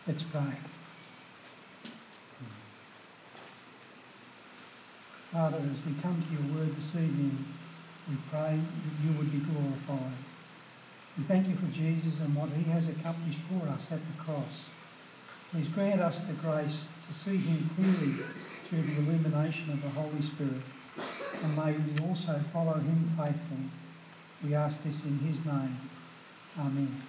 Let's pray. Father, as we come to your word this evening, we pray that you would be glorified. We thank you for Jesus and what he has accomplished for us at the cross. Please grant us the grace to see him clearly through the illumination of the Holy Spirit, and may we also follow him faithfully. We ask this in his name. Amen.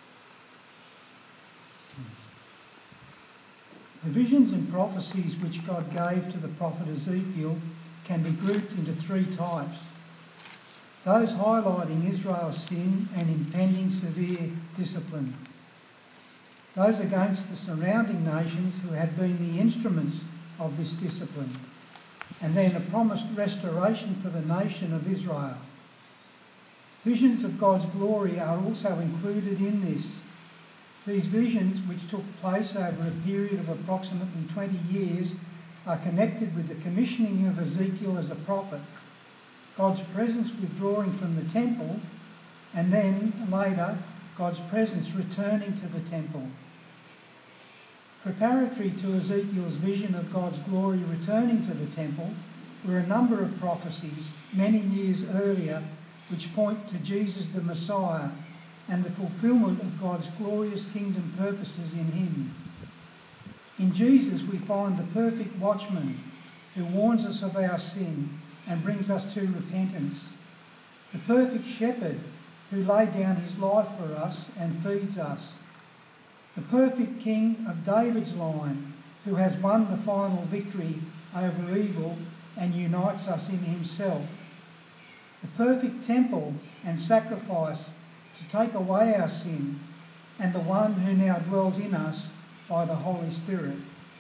The visions and prophecies which God gave to the prophet Ezekiel can be grouped into three types. Those highlighting Israel's sin and impending severe discipline. Those against the surrounding nations who had been the instruments of this discipline. And then a promised restoration for the nation of Israel. Visions of God's glory are also included in this. These visions, which took place over a period of approximately 20 years, are connected with the commissioning of Ezekiel as a prophet, God's presence withdrawing from the temple, and then later God's presence returning to the temple. Preparatory to Ezekiel's vision of God's glory returning to the temple were a number of prophecies many years earlier which point to Jesus the Messiah and the fulfilment of God's glorious kingdom purposes in him. In Jesus we find the perfect watchman who warns us of our sin and brings us to repentance, the perfect shepherd who laid down his life for us and feeds us, the perfect king of David's line who has won the final victory over evil and unites us in himself, the perfect temple and sacrifice to take away our sin, and the one who now dwells in us by the Holy Spirit.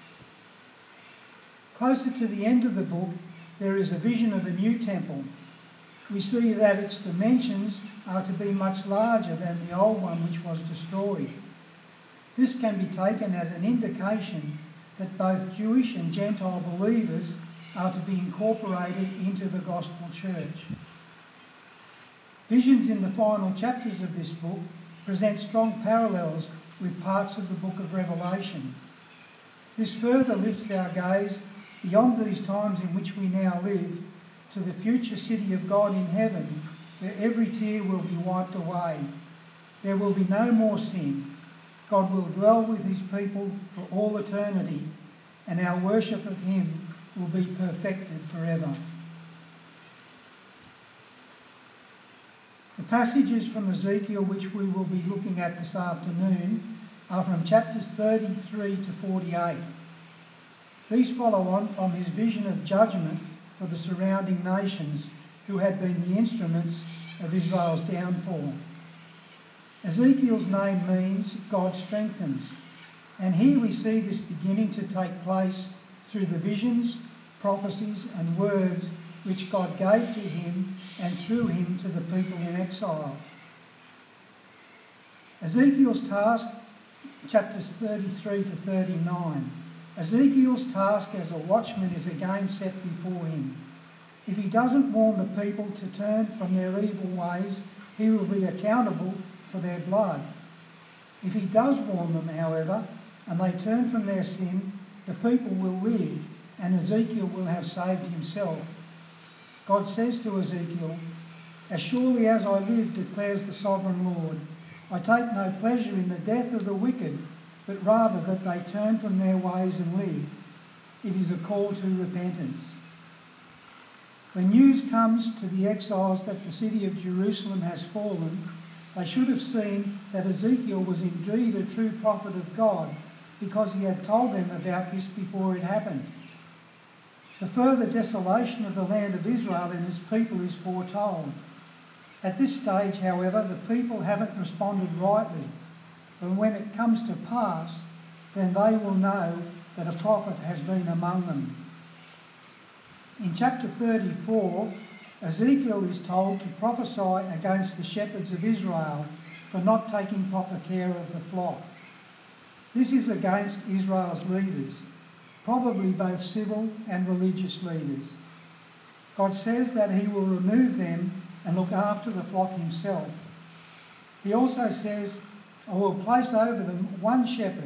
Closer to the end of the book, there is a vision of a new temple. We see that its dimensions are to be much larger than the old one which was destroyed. This can be taken as an indication that both Jewish and Gentile believers are to be incorporated into the gospel church. Visions in the final chapters of this book present strong parallels with parts of the book of Revelation. This further lifts our gaze beyond these times in which we now live to the future city of God in heaven, where every tear will be wiped away. There will be no more sin. God will dwell with his people for all eternity, and our worship of him will be perfected forever. The passages from Ezekiel which we will be looking at this afternoon are from chapters 33 to 48. These follow on from his vision of judgment for the surrounding nations who had been the instruments of Israel's downfall. Ezekiel's name means God strengthens, and here we see this beginning to take place through the visions, prophecies and words which God gave to him and through him to the people in exile. Ezekiel's task, chapters 33 to 39. Ezekiel's task as a watchman is again set before him. If he doesn't warn the people to turn from their evil ways, he will be accountable for their blood. If he does warn them, however, and they turn from their sin, the people will live, and Ezekiel will have saved himself. God says to Ezekiel, "As surely as I live, declares the sovereign Lord, I take no pleasure in the death of the wicked, but rather that they turn from their ways and live." It is a call to repentance. When news comes to the exiles that the city of Jerusalem has fallen, they should have seen that Ezekiel was indeed a true prophet of God, because he had told them about this before it happened. The further desolation of the land of Israel and its people is foretold. At this stage, however, the people haven't responded rightly. But when it comes to pass, then they will know that a prophet has been among them. In chapter 34, Ezekiel is told to prophesy against the shepherds of Israel for not taking proper care of the flock. This is against Israel's leaders, probably both civil and religious leaders. God says that he will remove them and look after the flock himself. He also says, "I will place over them one shepherd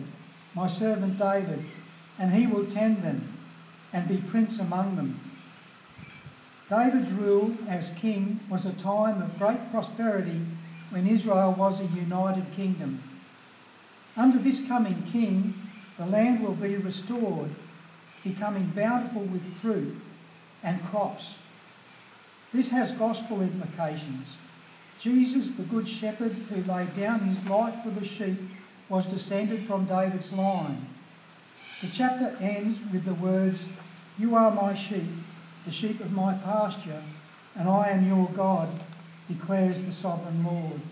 my servant David, and he will tend them and be prince among them. David's rule as king was a time of great prosperity when Israel was a united kingdom. Under this coming king, the land will be restored, becoming bountiful with fruit and crops. This has gospel implications. Jesus, the Good Shepherd who laid down his life for the sheep, was descended from David's line. The chapter ends with the words, "You are my sheep, the sheep of my pasture, and I am your God, declares the sovereign Lord."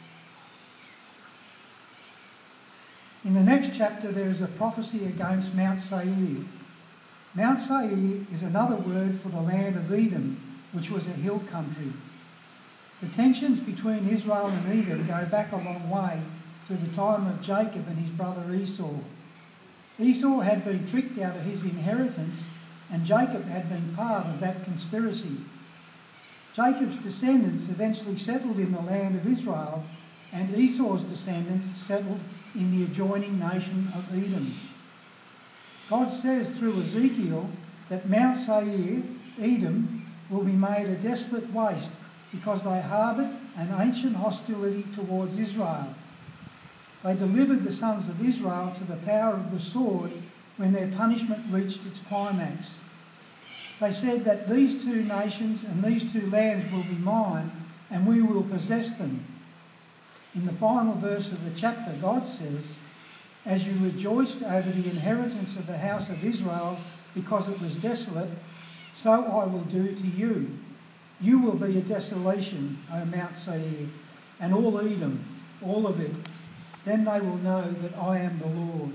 In the next chapter there is a prophecy against Mount Seir. Mount Seir is another word for the land of Edom, which was a hill country. The tensions between Israel and Edom go back a long way to the time of Jacob and his brother Esau. Esau had been tricked out of his inheritance, and Jacob had been part of that conspiracy. Jacob's descendants eventually settled in the land of Israel, and Esau's descendants settled in the adjoining nation of Edom. God says through Ezekiel that Mount Seir, Edom, will be made a desolate waste because they harboured an ancient hostility towards Israel. They delivered the sons of Israel to the power of the sword when their punishment reached its climax. They said that these two nations and these two lands will be mine, and we will possess them. In the final verse of the chapter, God says, "As you rejoiced over the inheritance of the house of Israel because it was desolate, so I will do to you. You will be a desolation, O Mount Seir, and all Edom, all of it. Then they will know that I am the Lord."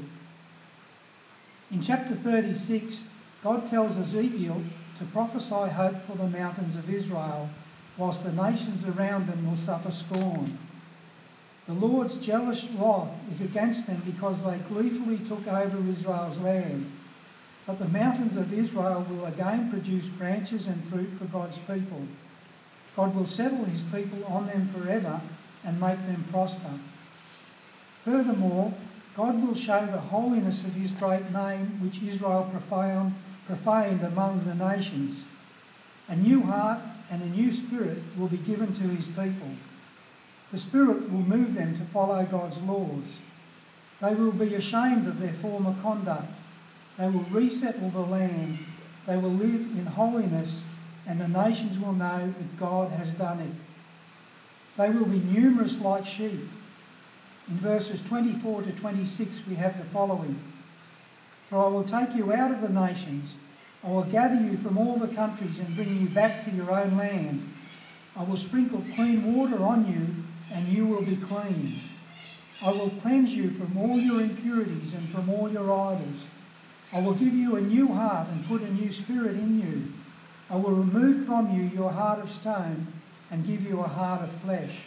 In chapter 36, God tells Ezekiel to prophesy hope for the mountains of Israel, whilst the nations around them will suffer scorn. The Lord's jealous wrath is against them because they gleefully took over Israel's land. But the mountains of Israel will again produce branches and fruit for God's people. God will settle his people on them forever and make them prosper. Furthermore, God will show the holiness of his great name, which Israel profaned among the nations. A new heart and a new spirit will be given to his people. The Spirit will move them to follow God's laws. They will be ashamed of their former conduct. They will resettle the land. They will live in holiness, and the nations will know that God has done it. They will be numerous like sheep. In verses 24 to 26 we have the following. "For I will take you out of the nations. I will gather you from all the countries and bring you back to your own land. I will sprinkle clean water on you, and you will be clean. I will cleanse you from all your impurities and from all your idols. I will give you a new heart and put a new spirit in you. I will remove from you your heart of stone and give you a heart of flesh."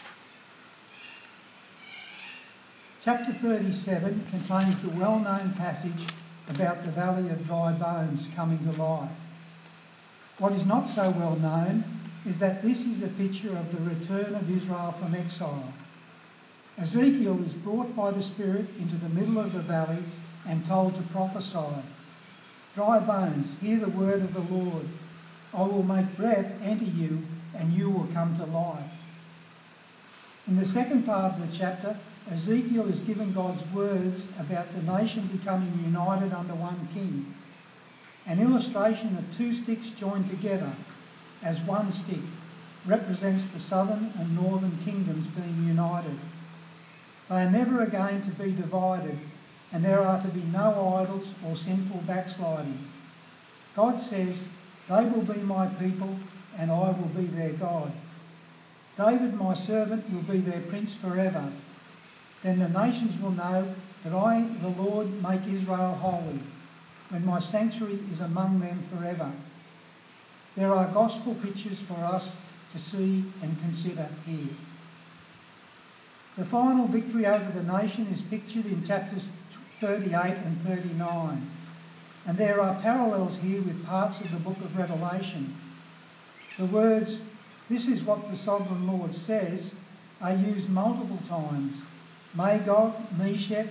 Chapter 37 contains the well-known passage about the valley of dry bones coming to life. What is not so well known is that this is a picture of the return of Israel from exile. Ezekiel is brought by the Spirit into the middle of the valley and told to prophesy. "Dry bones, hear the word of the Lord. I will make breath enter you, and you will come to life." In the second part of the chapter, Ezekiel is given God's words about the nation becoming united under one king. An illustration of two sticks joined together as one stick represents the southern and northern kingdoms being united. They are never again to be divided, and there are to be no idols or sinful backsliding. God says, "They will be my people, and I will be their God. David, my servant, will be their prince forever. Then the nations will know that I, the Lord, make Israel holy, when my sanctuary is among them forever." There are gospel pictures for us to see and consider here. The final victory over the nation is pictured in chapters 38 and 39, and there are parallels here with parts of the book of Revelation. The words, "This is what the sovereign Lord says," are used multiple times. Magog, Meshech,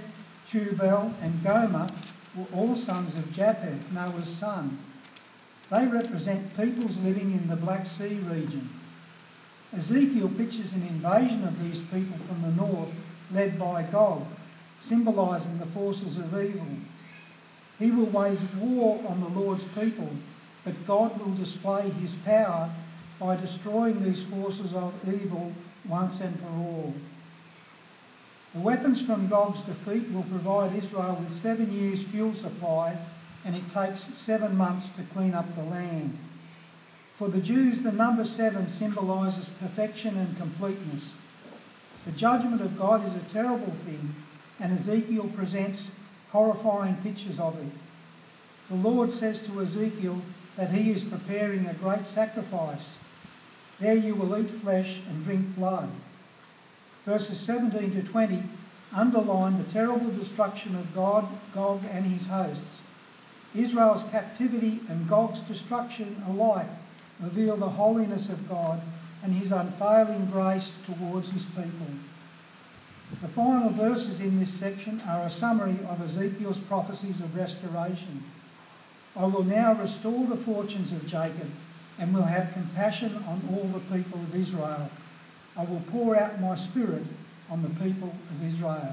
Tubal and Gomer were all sons of Japheth, Noah's son. They represent peoples living in the Black Sea region. Ezekiel pictures an invasion of these people from the north, led by Gog, symbolising the forces of evil. He will wage war on the Lord's people, but God will display his power by destroying these forces of evil once and for all. The weapons from Gog's defeat will provide Israel with 7 years' fuel supply, and it takes 7 months to clean up the land. For the Jews, the number 7 symbolises perfection and completeness. The judgment of God is a terrible thing, and Ezekiel presents horrifying pictures of it. The Lord says to Ezekiel that he is preparing a great sacrifice. There you will eat flesh and drink blood. Verses 17 to 20 underline the terrible destruction of Gog and his hosts. Israel's captivity and Gog's destruction alike reveal the holiness of God and his unfailing grace towards his people. The final verses in this section are a summary of Ezekiel's prophecies of restoration. I will now restore the fortunes of Jacob and will have compassion on all the people of Israel. I will pour out my spirit on the people of Israel.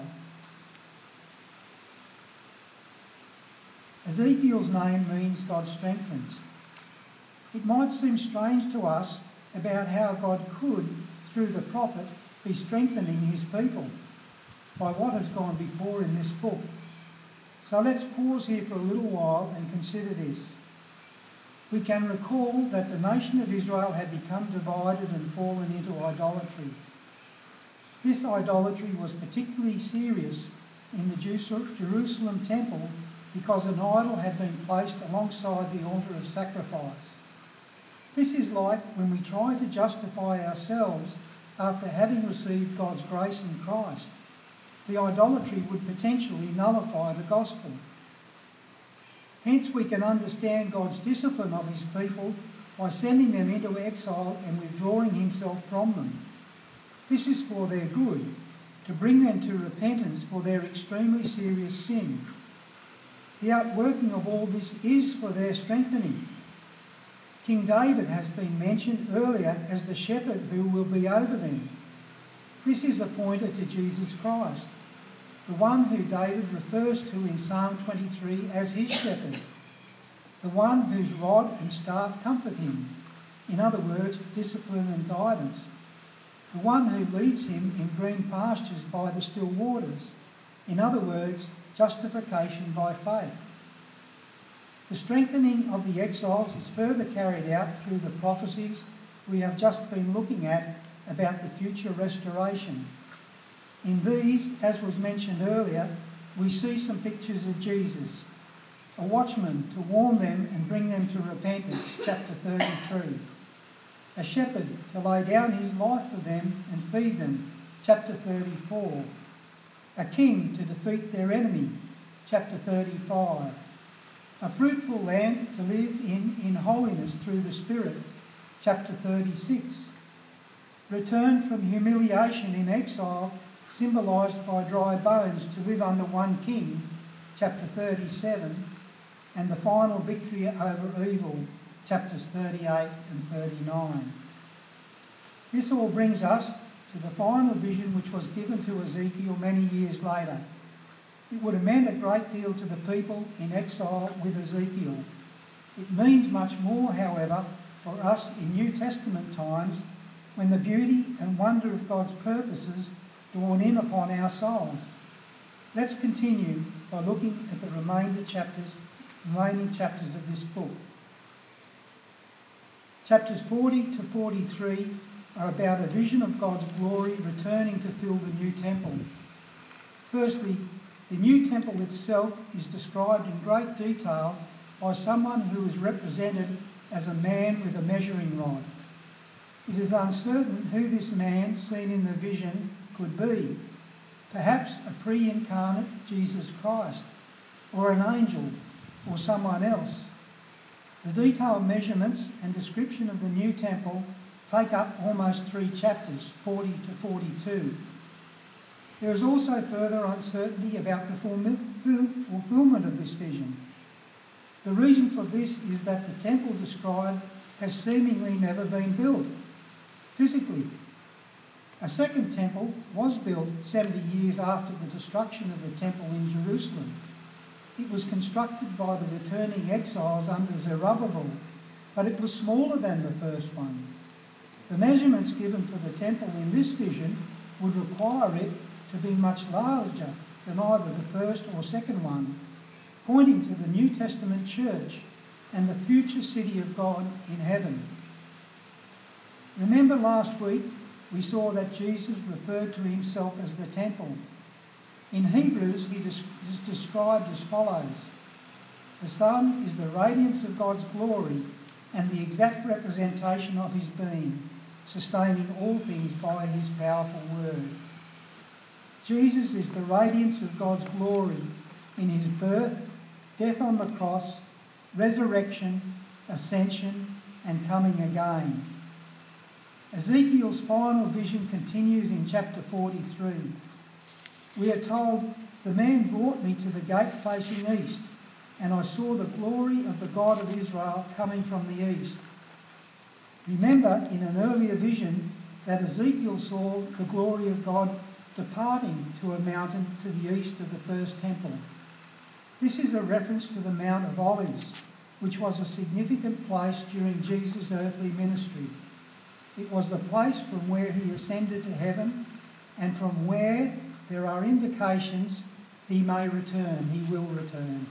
Ezekiel's name means God strengthens. It might seem strange to us about how God could, through the prophet, be strengthening his people by what has gone before in this book. So let's pause here for a little while and consider this. We can recall that the nation of Israel had become divided and fallen into idolatry. This idolatry was particularly serious in the Jerusalem temple because an idol had been placed alongside the altar of sacrifice. This is like when we try to justify ourselves after having received God's grace in Christ. The idolatry would potentially nullify the gospel. Hence we can understand God's discipline of his people by sending them into exile and withdrawing himself from them. This is for their good, to bring them to repentance for their extremely serious sin. The outworking of all this is for their strengthening. King David has been mentioned earlier as the shepherd who will be over them. This is a pointer to Jesus Christ, the one who David refers to in Psalm 23 as his shepherd, the one whose rod and staff comfort him, in other words, discipline and guidance, the one who leads him in green pastures by the still waters, in other words, justification by faith. The strengthening of the exiles is further carried out through the prophecies we have just been looking at about the future restoration. In these, as was mentioned earlier, we see some pictures of Jesus, a watchman to warn them and bring them to repentance, chapter 33, a shepherd to lay down his life for them and feed them, chapter 34, a king to defeat their enemy, chapter 35, a fruitful land to live in holiness through the Spirit, chapter 36, return from humiliation in exile, symbolised by dry bones, to live under one king, chapter 37, and the final victory over evil, chapters 38 and 39. This all brings us to the final vision which was given to Ezekiel many years later. It would have meant a great deal to the people in exile with Ezekiel. It means much more, however, for us in New Testament times, when the beauty and wonder of God's purposes dawn in upon our souls. Let's continue by looking at the remaining chapters of this book. Chapters 40 to 43 are about a vision of God's glory returning to fill the new temple. Firstly, the new temple itself is described in great detail by someone who is represented as a man with a measuring rod. It is uncertain who this man seen in the vision could be. Perhaps a pre-incarnate Jesus Christ, or an angel, or someone else. The detailed measurements and description of the new temple take up almost 3 chapters, 40 to 42. There is also further uncertainty about the fulfilment of this vision. The reason for this is that the temple described has seemingly never been built physically. A second temple was built 70 years after the destruction of the temple in Jerusalem. It was constructed by the returning exiles under Zerubbabel, but it was smaller than the first one. The measurements given for the temple in this vision would require it to be much larger than either the first or second one, pointing to the New Testament church and the future city of God in heaven. Remember last week we saw that Jesus referred to himself as the temple. In Hebrews he is described as follows: the Son is the radiance of God's glory and the exact representation of his being, sustaining all things by his powerful word. Jesus is the radiance of God's glory in his birth, death on the cross, resurrection, ascension, and coming again. Ezekiel's final vision continues in chapter 43. We are told, "The man brought me to the gate facing east, and I saw the glory of the God of Israel coming from the east." Remember in an earlier vision that Ezekiel saw the glory of God departing to a mountain to the east of the first temple. This is a reference to the Mount of Olives, which was a significant place during Jesus' earthly ministry. It was the place from where he ascended to heaven and from where there are indications he may return, he will return.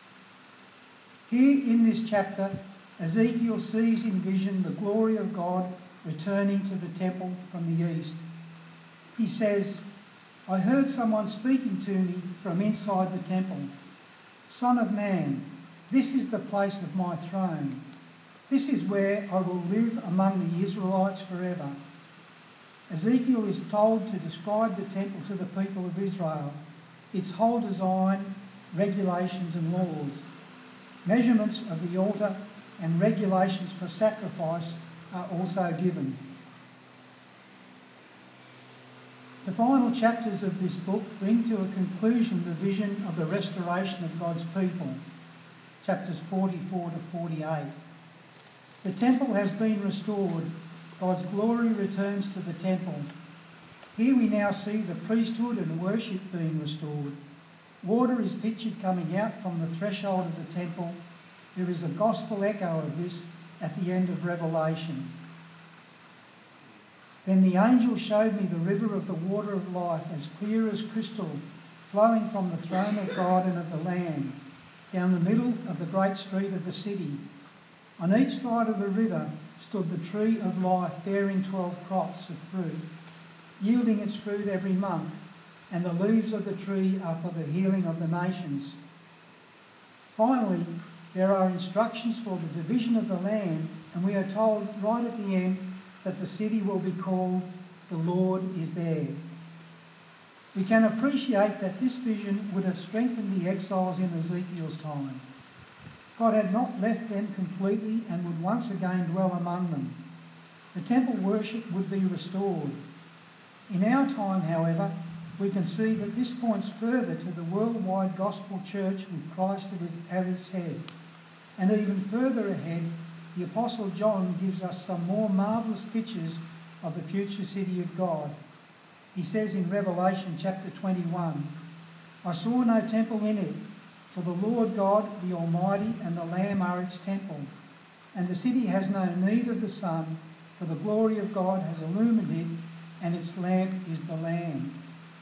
Here in this chapter, Ezekiel sees in vision the glory of God returning to the temple from the east. He says, "I heard someone speaking to me from inside the temple. 'Son of man, this is the place of my throne. This is where I will live among the Israelites forever.'" Ezekiel is told to describe the temple to the people of Israel, its whole design, regulations and laws. Measurements of the altar and regulations for sacrifice are also given. The final chapters of this book bring to a conclusion the vision of the restoration of God's people, chapters 44 to 48. The temple has been restored. God's glory returns to the temple. Here we now see the priesthood and worship being restored. Water is pictured coming out from the threshold of the temple. There is a gospel echo of this at the end of Revelation. Then the angel showed me the river of the water of life, as clear as crystal, flowing from the throne of God and of the Lamb, down the middle of the great street of the city. On each side of the river stood the tree of life, bearing 12 crops of fruit, yielding its fruit every month, and the leaves of the tree are for the healing of the nations. Finally, there are instructions for the division of the land, and we are told right at the end that the city will be called "The Lord is there." We can appreciate that this vision would have strengthened the exiles in Ezekiel's time. God had not left them completely and would once again dwell among them. The temple worship would be restored. In our time, however, we can see that this points further to the worldwide gospel church with Christ as its head. And even further ahead, the Apostle John gives us some more marvellous pictures of the future city of God. He says in Revelation chapter 21, "I saw no temple in it, for the Lord God, the Almighty, and the Lamb are its temple. And the city has no need of the sun, for the glory of God has illumined it, and its lamp is the Lamb."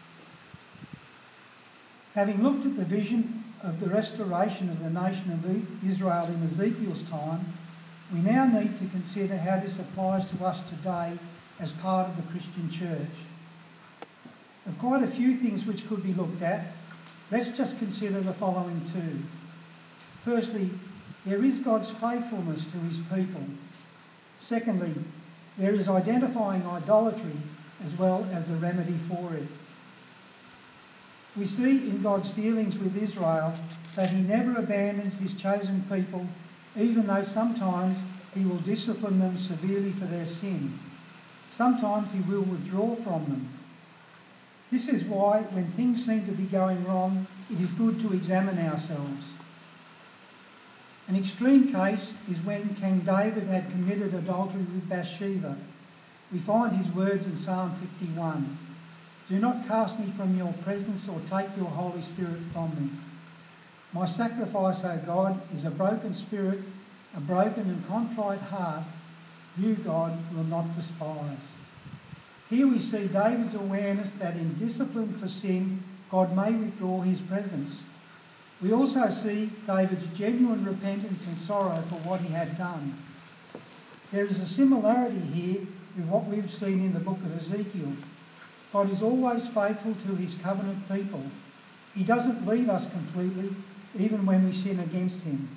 Having looked at the vision of the restoration of the nation of Israel in Ezekiel's time, we now need to consider how this applies to us today as part of the Christian church. Of quite a few things which could be looked at, let's just consider the following two. Firstly, there is God's faithfulness to his people. Secondly, there is identifying idolatry as well as the remedy for it. We see in God's dealings with Israel that he never abandons his chosen people, even though sometimes he will discipline them severely for their sin. Sometimes he will withdraw from them. This is why, when things seem to be going wrong, it is good to examine ourselves. An extreme case is when King David had committed adultery with Bathsheba. We find his words in Psalm 51. Do not cast me from your presence or take your Holy Spirit from me. My sacrifice, O God, is a broken spirit, a broken and contrite heart. You, God, will not despise. Here we see David's awareness that in discipline for sin, God may withdraw his presence. We also see David's genuine repentance and sorrow for what he had done. There is a similarity here with what we've seen in the book of Ezekiel. God is always faithful to his covenant people. He doesn't leave us completely, even when we sin against him.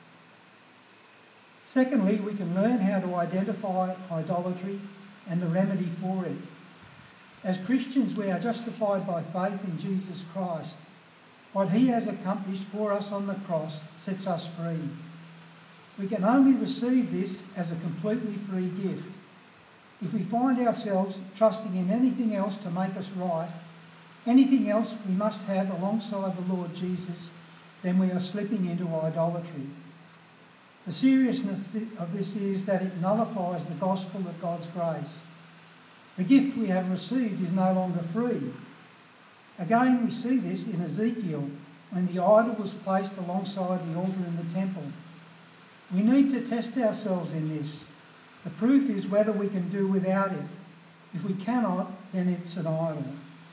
Secondly, we can learn how to identify idolatry and the remedy for it. As Christians, we are justified by faith in Jesus Christ. What he has accomplished for us on the cross sets us free. We can only receive this as a completely free gift. If we find ourselves trusting in anything else to make us right, anything else we must have alongside the Lord Jesus, then we are slipping into idolatry. The seriousness of this is that it nullifies the gospel of God's grace. The gift we have received is no longer free. Again, we see this in Ezekiel when the idol was placed alongside the altar in the temple. We need to test ourselves in this. The proof is whether we can do without it. If we cannot, then it's an idol.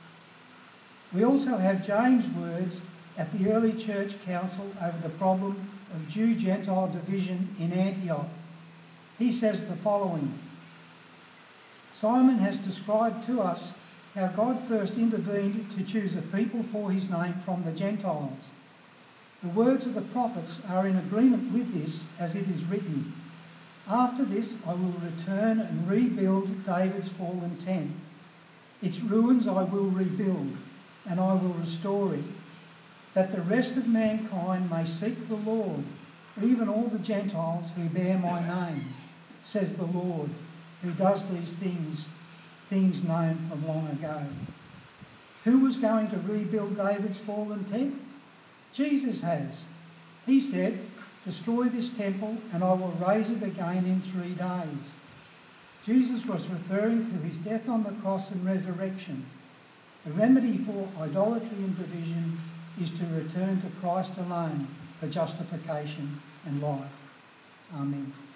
We also have James' words at the early church council over the problem of Jew-Gentile division in Antioch. He says the following: Simon has described to us how God first intervened to choose a people for his name from the Gentiles. The words of the prophets are in agreement with this, as it is written, After this I will return and rebuild David's fallen tent. Its ruins I will rebuild, and I will restore it, that the rest of mankind may seek the Lord, even all the Gentiles who bear my name, says the Lord, who does these things known from long ago. Who was going to rebuild David's fallen tent? Jesus has. He said, Destroy this temple and I will raise it again in 3 days. Jesus was referring to his death on the cross and resurrection. The remedy for idolatry and division is to return to Christ alone for justification and life. Amen.